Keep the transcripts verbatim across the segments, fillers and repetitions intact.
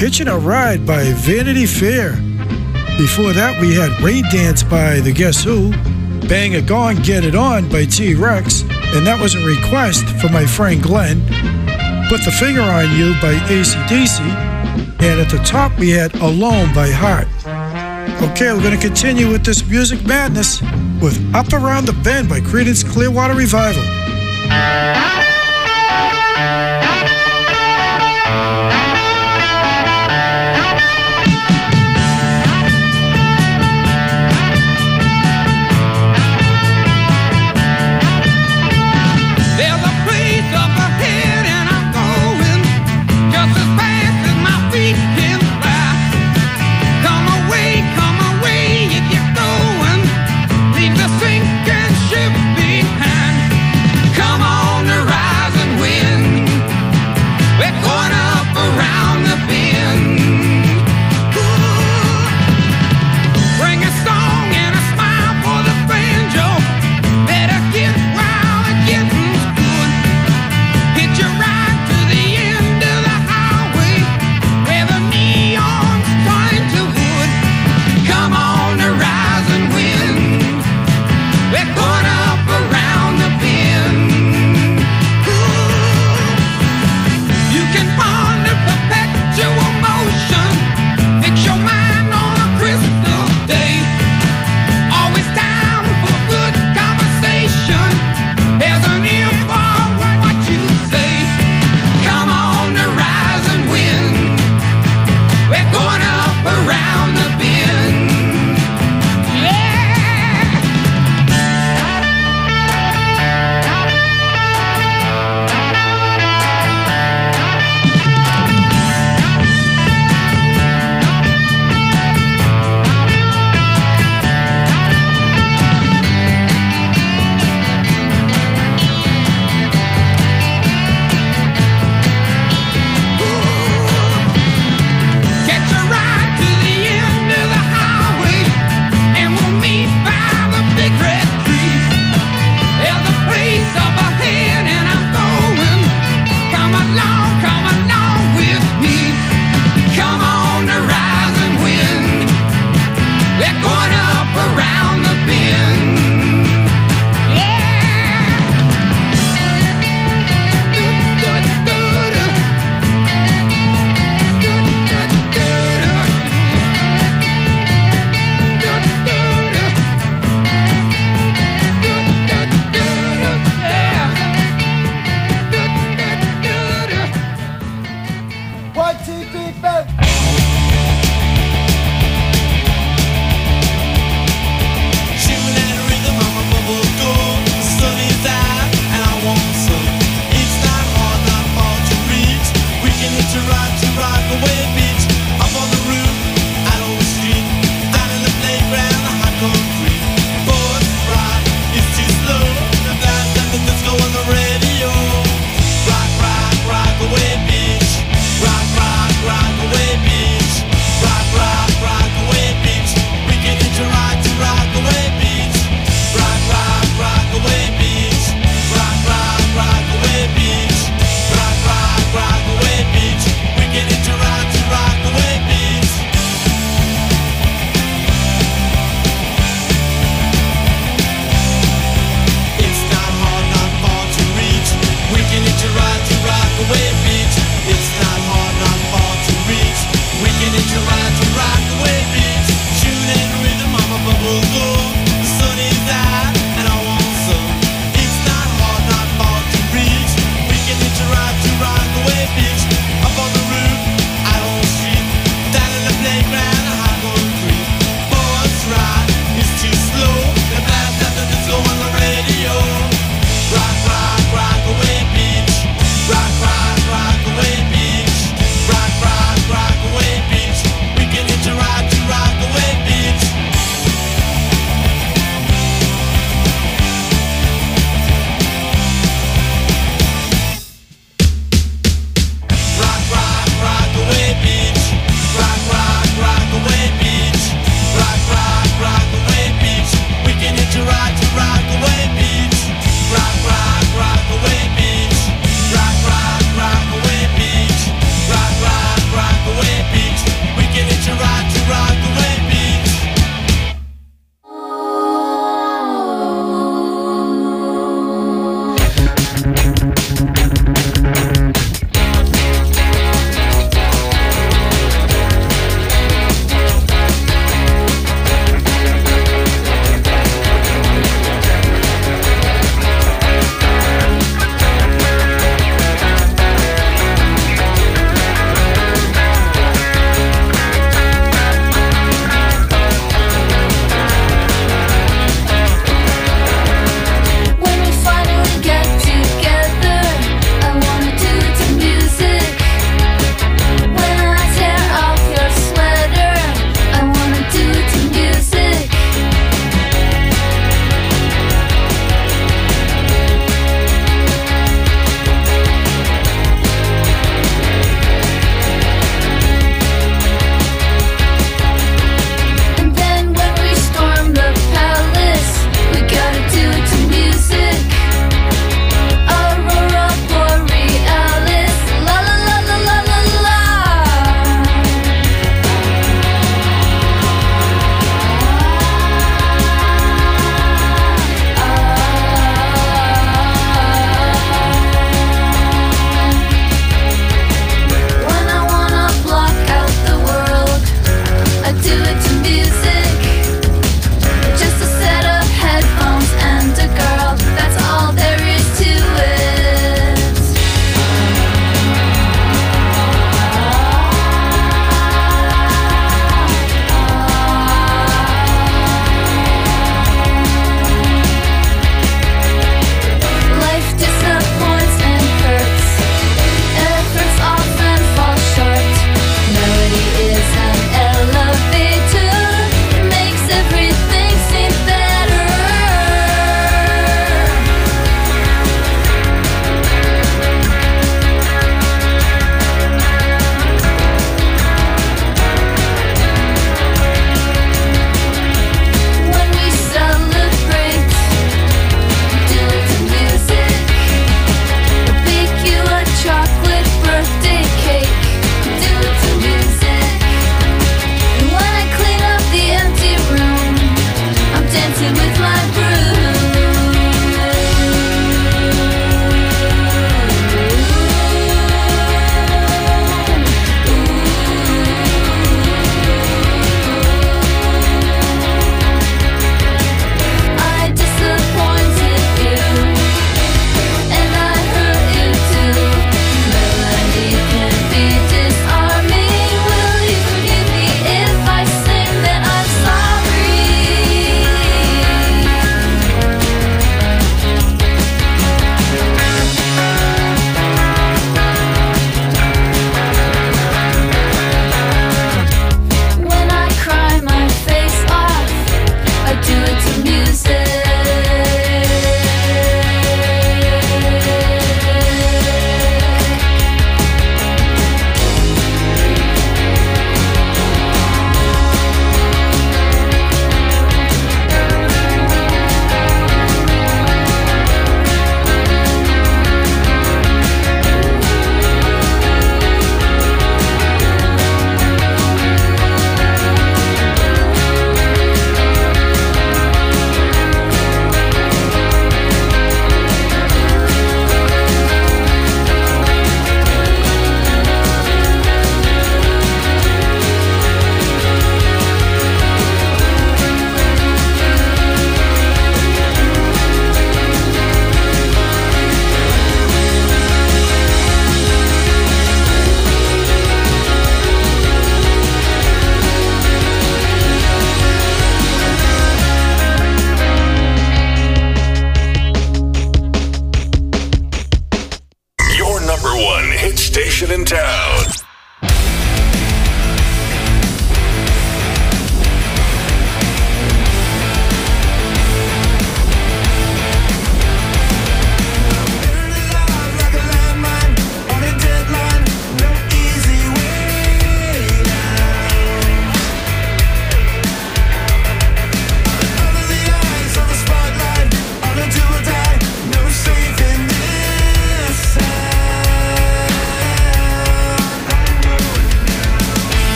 Hitching a Ride by Vanity Fair. Before that, we had Rain Dance by The Guess Who, Bang a Gong, Get It On by T-Rex, and that was a request from my friend Glenn. Put the Finger on You by A C D C, and at the top we had Alone by Heart. Okay, we're going to continue with this music madness with Up Around the Bend by Creedence Clearwater Revival. Sinking ship behind. Come on, ride.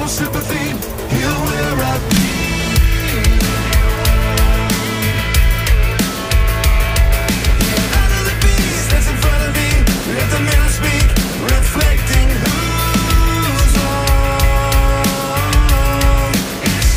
sympathy, here where I be. Out of the beast that's in front of me, let the mirror speak, reflecting who's wrong. It's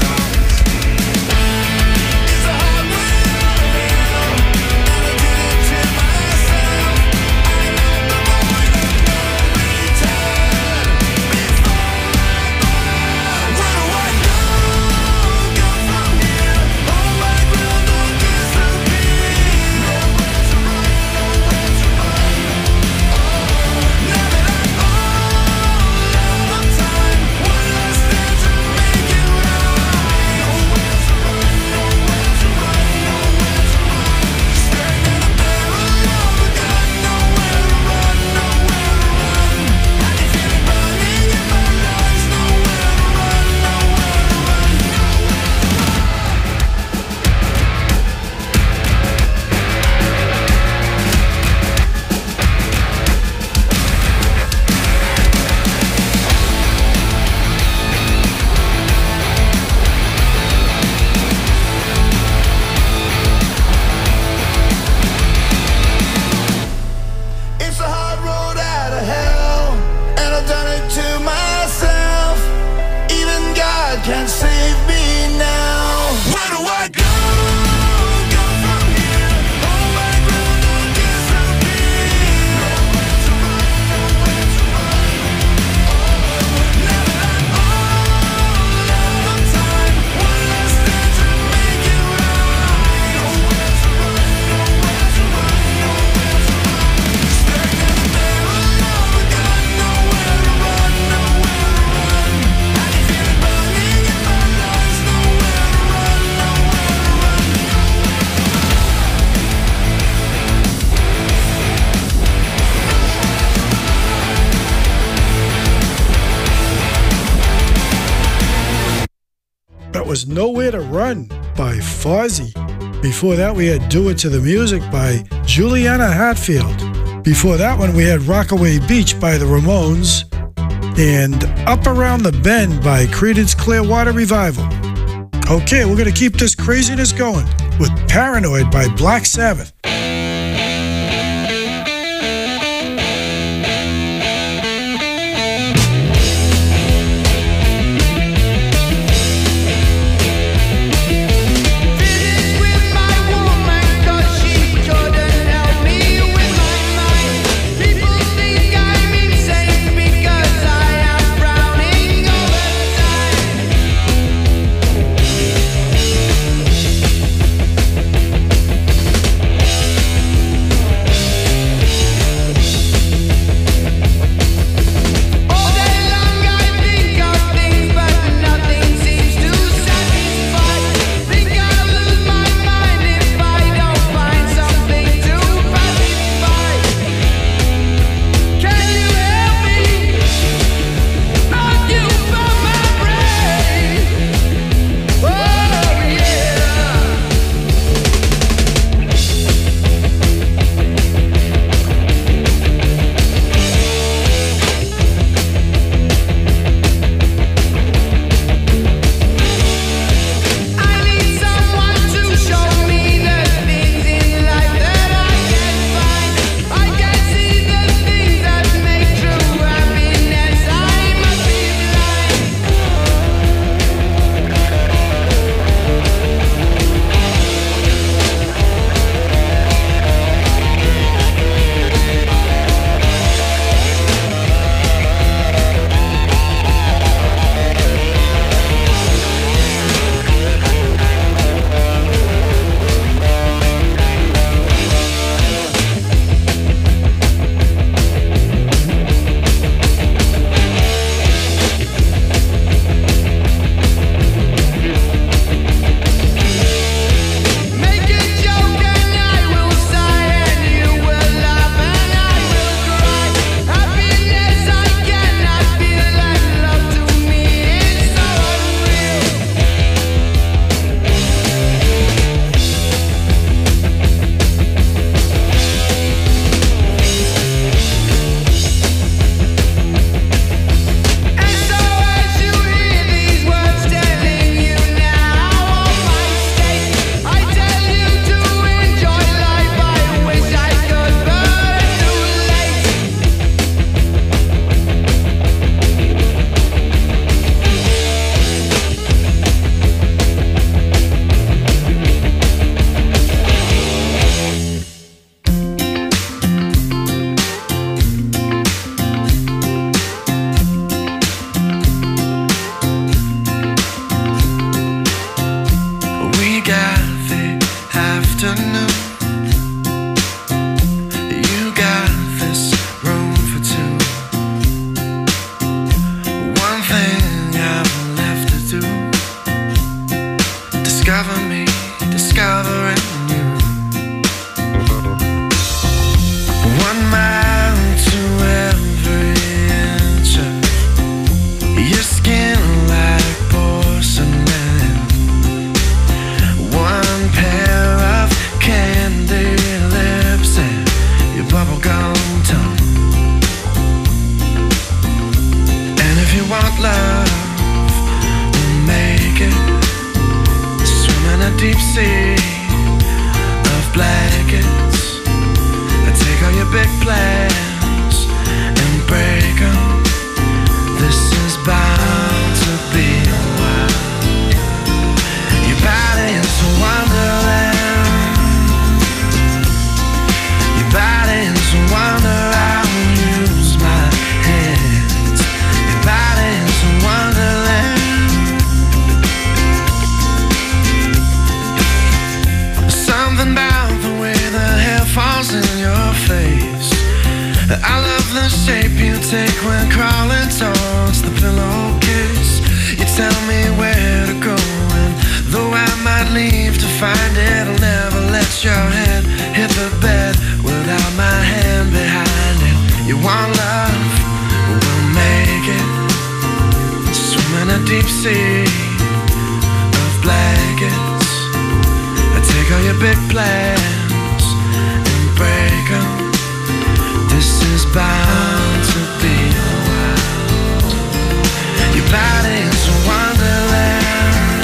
a hard world, and I did it to myself. I know the point of no return. Before I burn, where do I go? Go from here, hold my ground, don't disappear. Nowhere to run, nowhere to run. Now that I'm all out of time, one last stand to make it right. Nowhere to run, nowhere to run, nowhere to run. Staring at the barrel of a gun, nowhere to run, nowhere to run. I can feel it burning in my lungs, nowhere to run, nowhere to run, It's a hard road out of hell, and I've done it to myself. Even God can't save me now. Where do I go? Go from here, hold my ground, don't disappear. Nowhere to run, nowhere to run. Now that I'm all out of time, one last stand to make it right. Nowhere to run, nowhere to run, nowhere to run. Staring at the barrel of a gun, nowhere to run, nowhere to run. I can feel it burning in my lungs, nowhere to run, nowhere to run. That was Nowhere to Run by Fozzy. Before that, we had Do It to the Music by Juliana Hatfield. Before that one, we had Rockaway Beach by the Ramones and Up Around the Bend by Creedence Clearwater Revival. Okay, we're going to keep this craziness going with Paranoid by Black Sabbath. Finished with my woman 'cause she couldn't help me with my mind. People think I'm insane because I am frowning all the time. what love will make it. Swim in a deep sea of blankets. Take all your big plans and break them. This is bound to be a while. Your body is a wonderland. Your body is a wonder. I will use my hands. Your body is a wonderland. Something about the way the hair falls in your face. I love the shape you take when crawling towards the pillowcase. You tell me where to go, and though I might leave to find it, I'll never let your hand hit the bed without my hand behind it. You want love, we'll make it. Swim in a deep sea of blankets. Take all your big plans and break them. This is bound to be a while. Your body is a wonderland.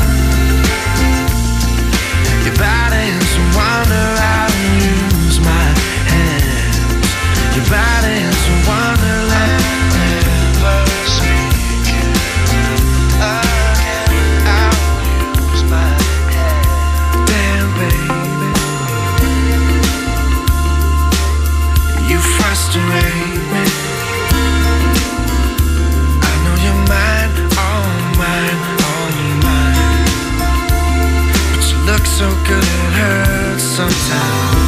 Your body is a wonder. I will use my hands. Your body is a wonderland. Never speaking again. I will use my hands. Damn, baby, you frustrate me. I know you're mine, all mine, all mine. But you look so good it hurts sometimes.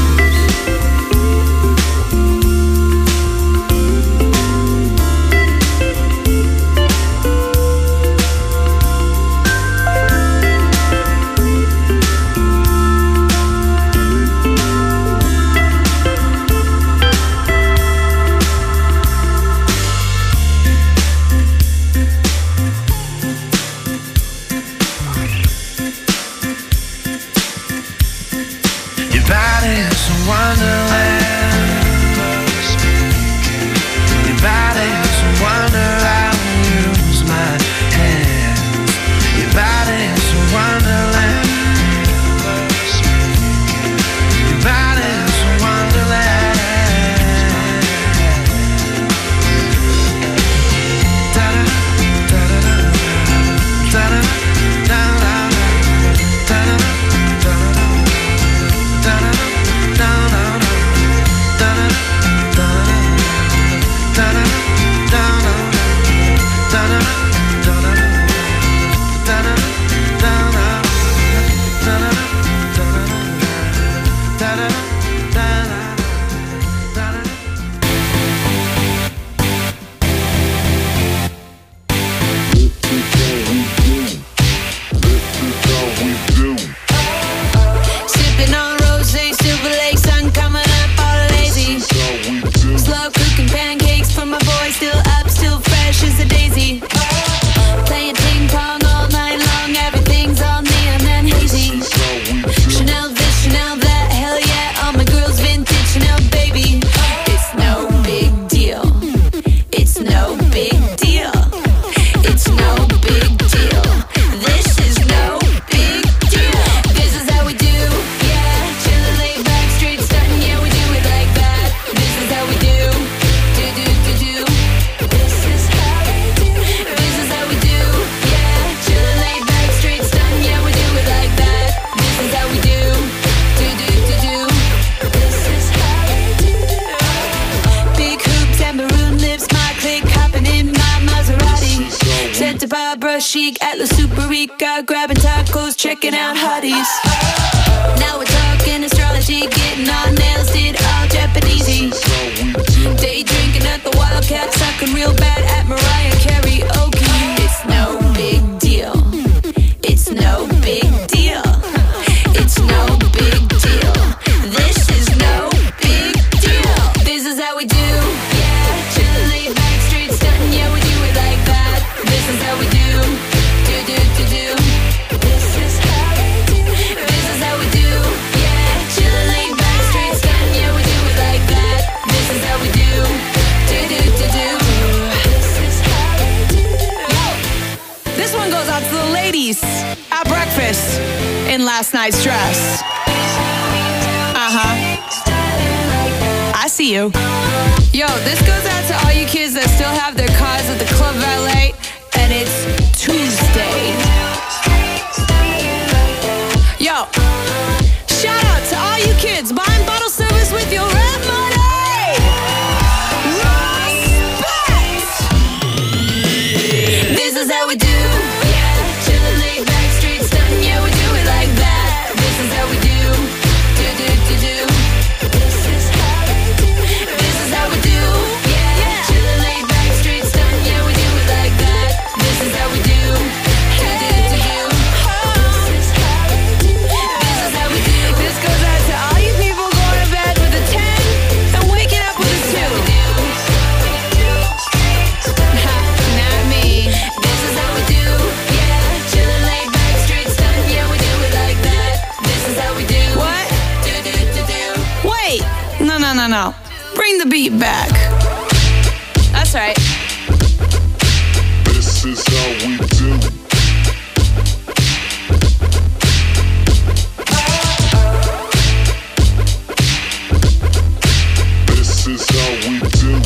Chic, Atlas, Super Rica, grabbing tacos, checking out hotties. Now we're talking astrology, getting our nails did all Japanesey. Day drinking at the Wildcat, sucking real bad at Mariah karaoke. It's no big deal. It's no big deal. It's no big deal. This is no big deal. This is how we do. Yeah, chillin', laid back, straight stuntin'. Yeah, we do it like that. This is how we do. Do do do do. This is how we do. This is how we do. in last night's dress. Uh-huh. I see you. Yo, this goes out to all you kids that still have their cars at the club valet, and it's Tuesday. Yo, shout out to all you kids buying bottle service with your rent money. Respect. This is how we do. Yeah, chillin' laid back, straight stuntin'. Yeah, we do it like that. This is how we do. Do do do do. This is how we do. This is how we do. Yeah, chillin' laid back, straight stuntin'. Yeah, we do it like that. This is how we do. Do do do do. This is how we do. This is how we do. This goes out to all you people going to bed with a ten and waking up with a two. Ha, not me. This is how we do. Yeah, chillin' laid back, straight stuntin'. Yeah, we do it like that. This is how we do. What? Do do do do. Wait. No no no no. Bring the beat back. That's right. This is how we do. This is how we do.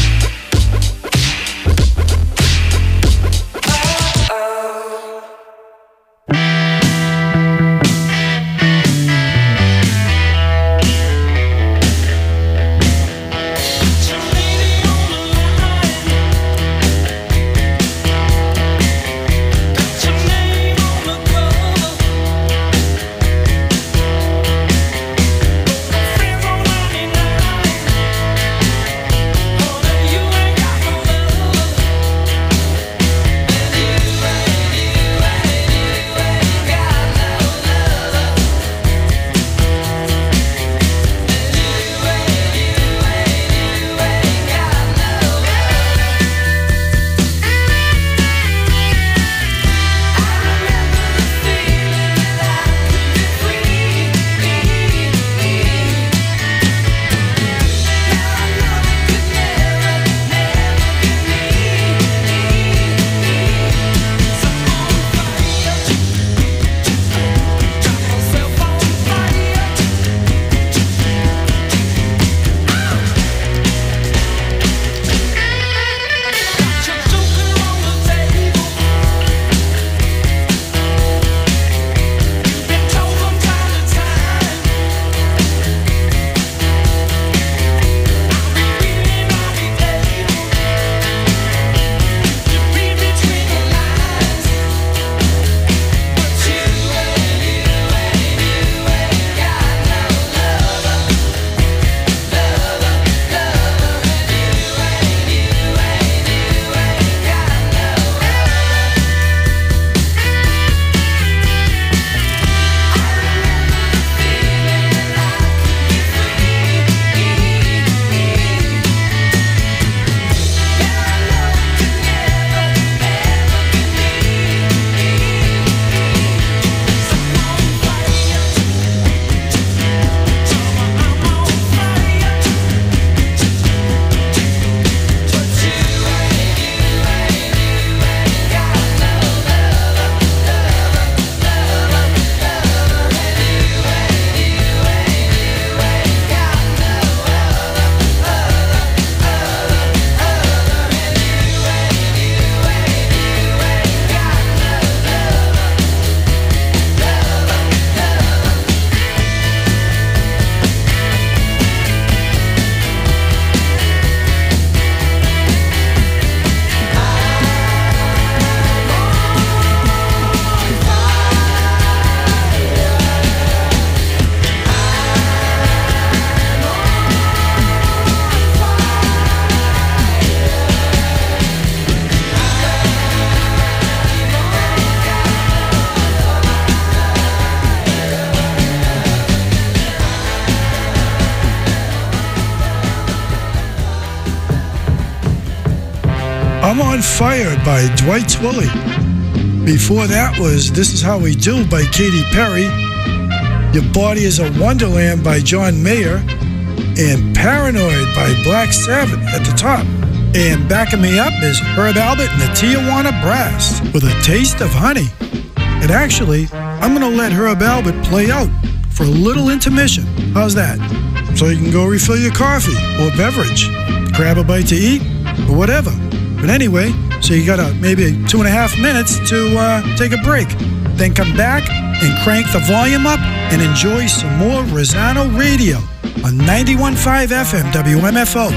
I'm on Fire by Dwight Twilley. Before that was This Is How We Do by Katy Perry. Your Body is a Wonderland by John Mayer. And Paranoid by Black Sabbath at the top. And backing me up is Herb Alpert and the Tijuana Brass with A Taste of Honey. And actually, I'm going to let Herb Albert play out for a little intermission. How's that? So you can go refill your coffee or beverage, grab a bite to eat, or whatever. But anyway, so you got a, maybe two and a half minutes to uh, take a break. Then come back and crank the volume up and enjoy some more Rosano Radio on ninety-one point five F M W M F O.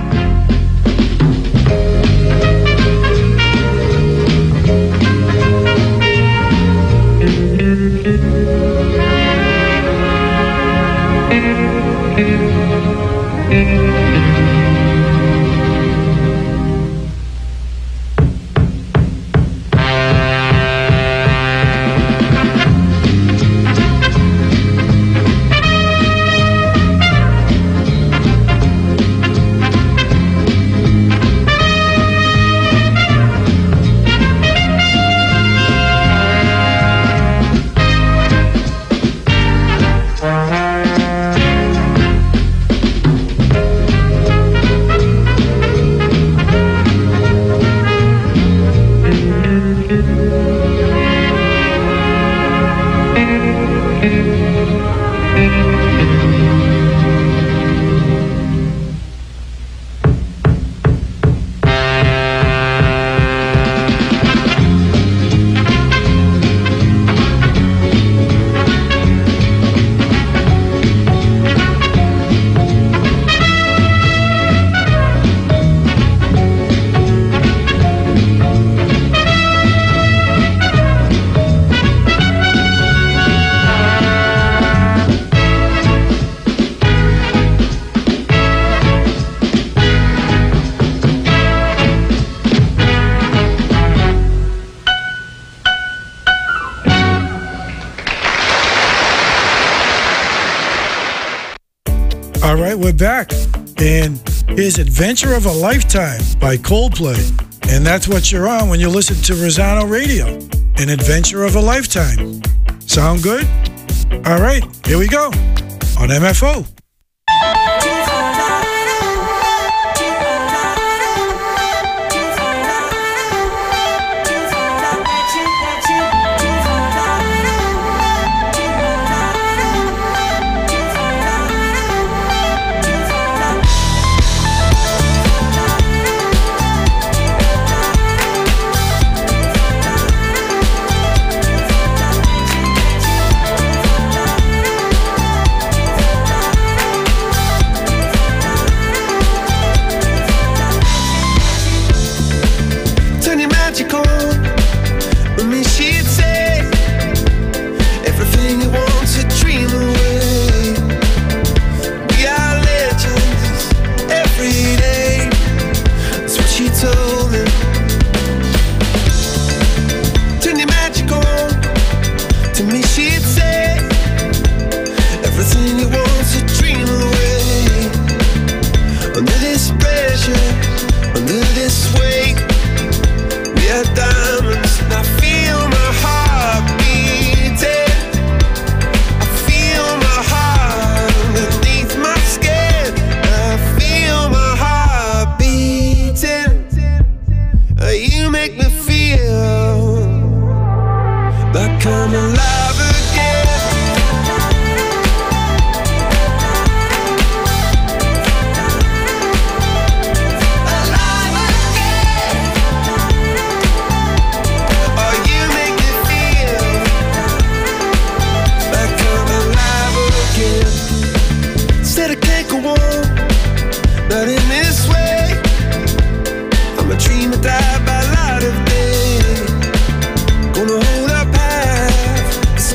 All right, we're back. And here's Adventure of a Lifetime by Coldplay. And that's what you're on when you listen to Rosano Radio. An Adventure of a Lifetime. Sound good? All right, here we go on M F O. Gonna hold our path.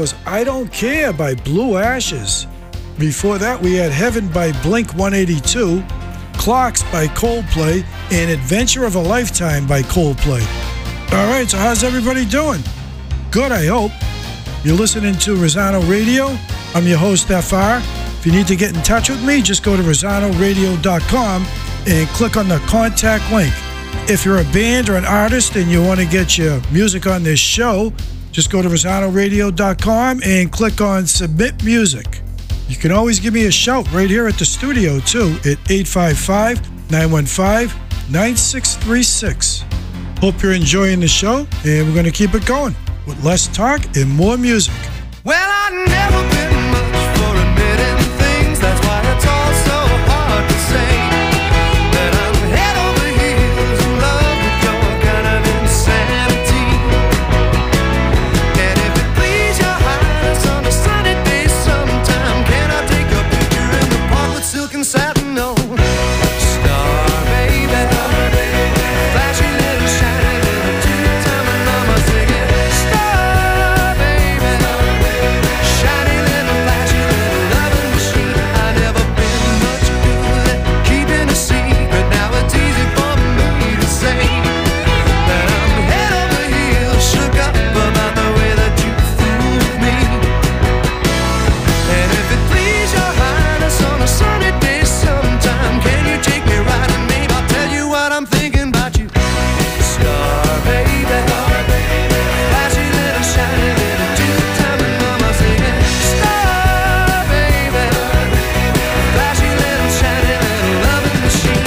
was I Don't Care by Blue Ashes. Before that, we had Heaven by Blink one eighty-two, Clocks by Coldplay, and Adventure of a Lifetime by Coldplay. All right, so how's everybody doing? Good, I hope. You're listening to Rosano Radio. I'm your host, F R. If you need to get in touch with me, just go to rosano radio dot com and click on the contact link. If you're a band or an artist and you want to get your music on this show, just go to rosano radio dot com and click on Submit Music. You can always give me a shout right here at the studio, too, at eight five five, nine one five, nine six three six. Hope you're enjoying the show, and we're going to keep it going with less talk and more music. Well, I've never been much for admitting things. That's why it's all so hard to say that I'm head over heels in love with your kind of insanity. And if it please your highness on a sunny day sometime, can I take a picture in the park with silk and satin on? Star, baby, flashy little shiny little two-time mama singing. Star, baby, shiny little flashy little loving machine. I never been much good at keeping a secret. Now it's easy for me to say that I'm head over heels shook up about the way that you fooled me. And if it please your highness on a sunny day sometime, can you take me right and maybe I'll tell you what I'm thinking about you. Star, baby, flashy little shiny little two-time mama singing. Star, baby, flashy little shiny little loving machine.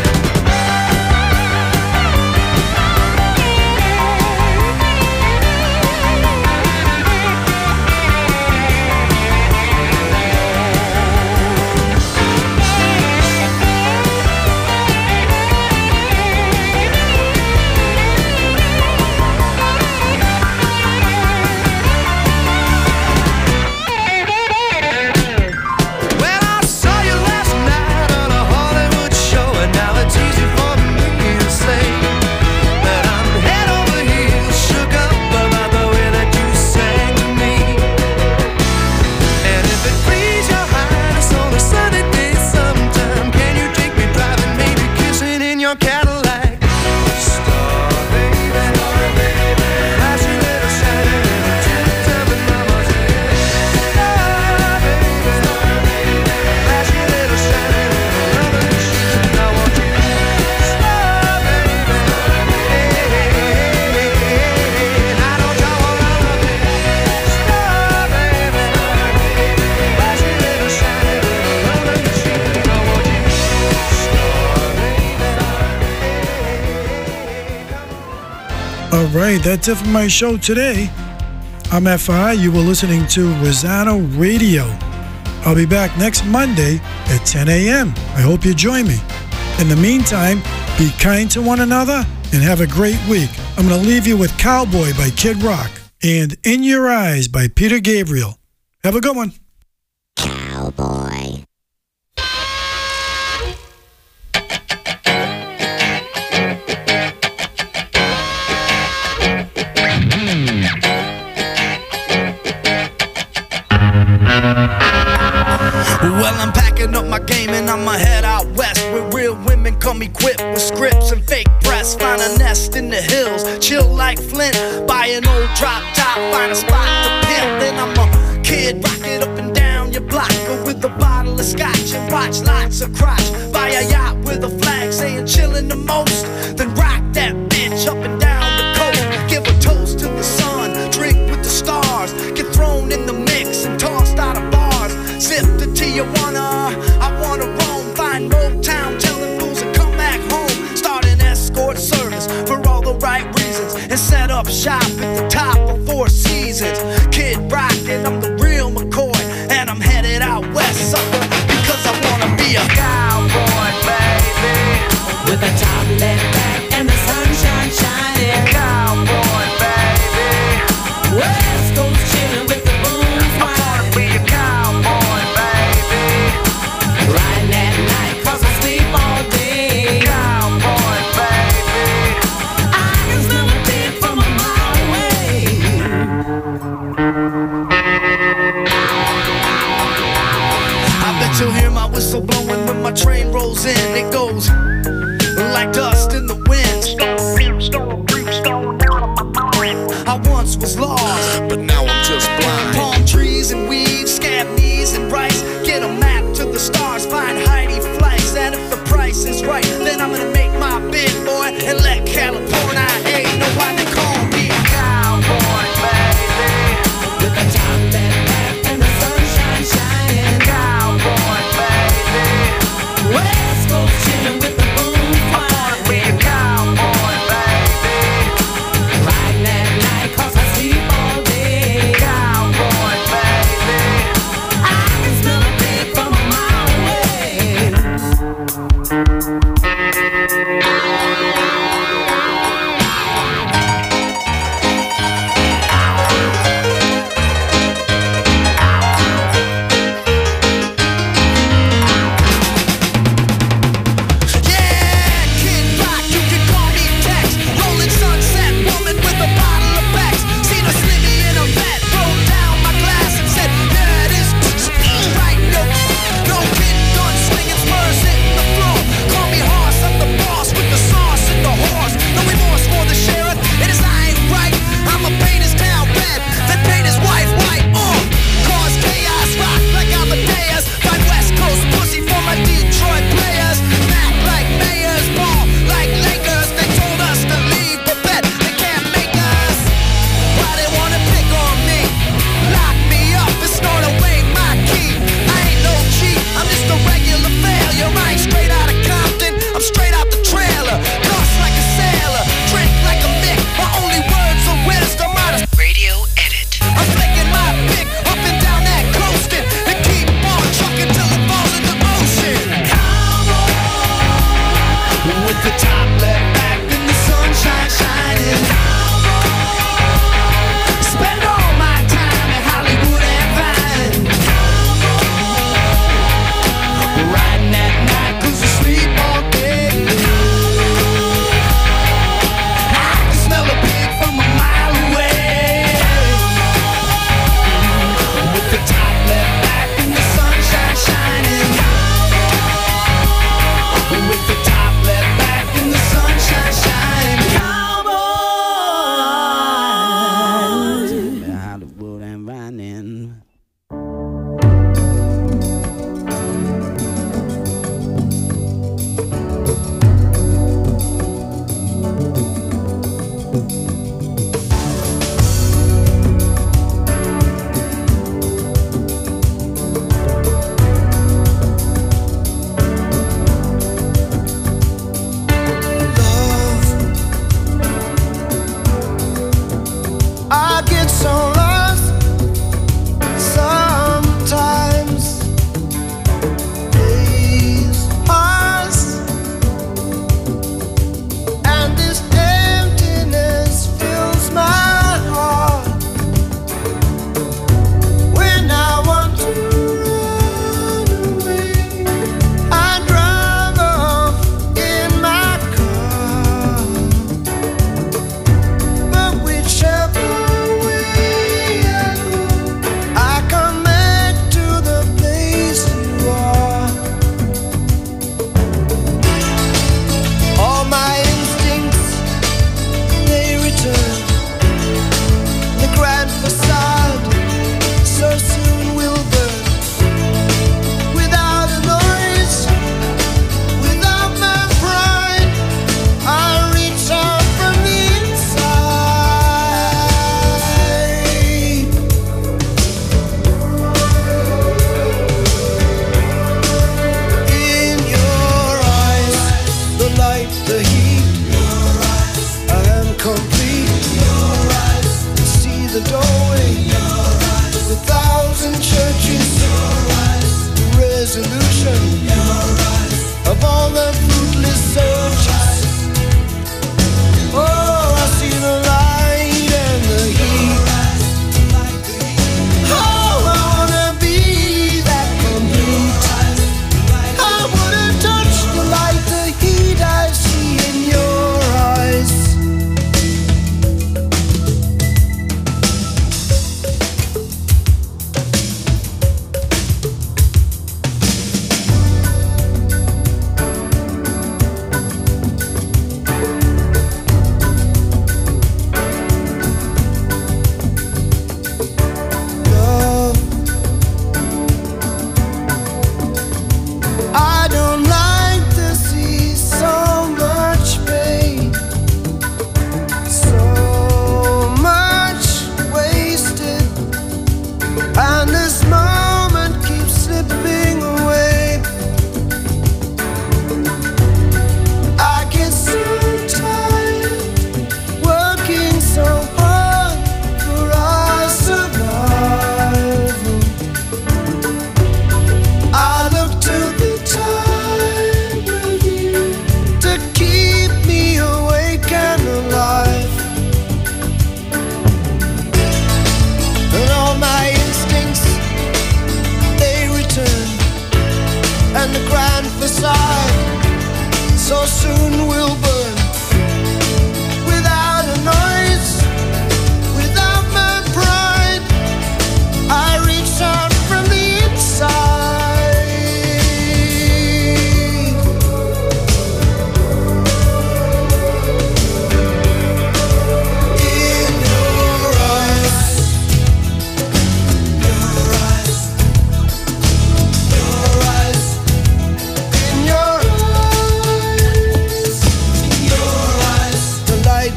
Well, I saw you last night on a Hollywood show, and now it's easy for me to say that I'm head over heels shook up about the way that you sang to me. And if it please your highness on a sunny day sometime, can you take me driving, maybe kissing in your Cadillac? Star, baby, flashy little shiny little two-time mama singing. Star, baby, flashy little shiny little loving machine. I want you. Star, baby, hey, I know y'all wanna love me. Star, baby, flashy little shiny little loving machine. I want you. Star, baby, come on. All right, that's it for my show today. I'm F I. You were listening to Rosano Radio. I'll be back next Monday at ten a.m. I hope you join me. In the meantime, be kind to one another and have a great week. I'm going to leave you with Cowboy by Kid Rock and In Your Eyes by Peter Gabriel. Have a good one. Cowboy. Well, I'm packing up my game and I'ma head out west, where real women come equipped with scripts and fake breasts. Find a nest in the hills, chill like Flint. Buy an old drop top, find a spot to pimp. Then I'm a kid, rock it up and down your block, go with a bottle of scotch and watch lots of crotch. Buy a yacht with a flag saying chillin' the most, then rock that bitch up and down the coast. Give a toast to the sun, drink with the stars, get thrown in the mix and tossed out of bars. Sip the Tijuana, I wanna roam, find Motown, telling fools to come back home. Start an escort service for all the right reasons, and set up shop at the top of Four Seasons. Kid Rock and I'm the real McCoy, and I'm headed out west, sucker, because I wanna be a cowboy, baby, With a top left back and the sunshine shining. cowboy, baby. West Coast chillin' with the blues I wanna wine. be a cowboy, baby. Riding at night 'cause I sleep all day. Cowboy, baby. I can smell a dick from a mile away.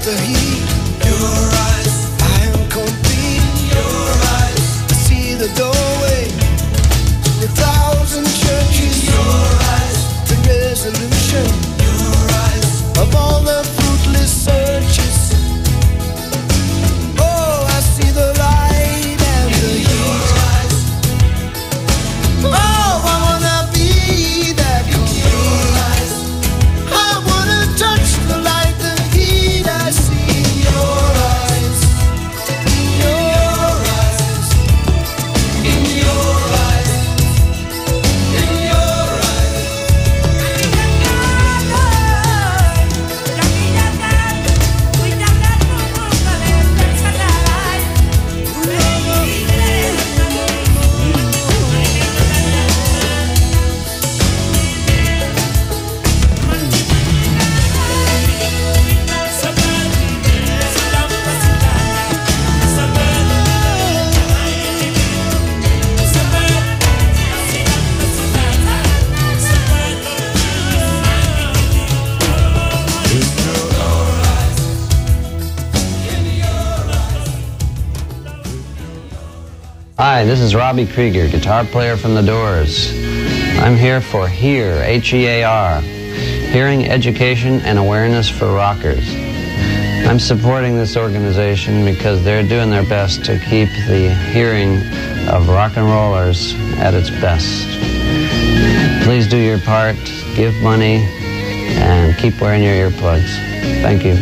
the heat. Your eyes, I am complete. Your eyes, I see the doorway. A thousand churches. Your eyes, the resolution. Your eyes, of all the fruitless searches. Oh, I see the light and the heat. Oh, I wanna be that complete. I wanna touch the light, the heat. I see in your eyes, in your eyes, in your eyes, in your eyes. Hi, this is Robbie Krieger, guitar player from The Doors. I'm here for HEAR, H E A R, Hearing Education and Awareness for Rockers. I'm supporting this organization because they're doing their best to keep the hearing of rock and rollers at its best. Please do your part, give money, and keep wearing your earplugs. Thank you.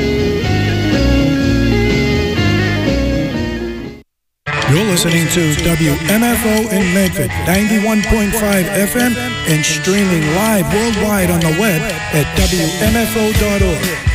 You're listening to W M F O in Medford, ninety-one point five F M, and streaming live worldwide on the web at W M F O dot org.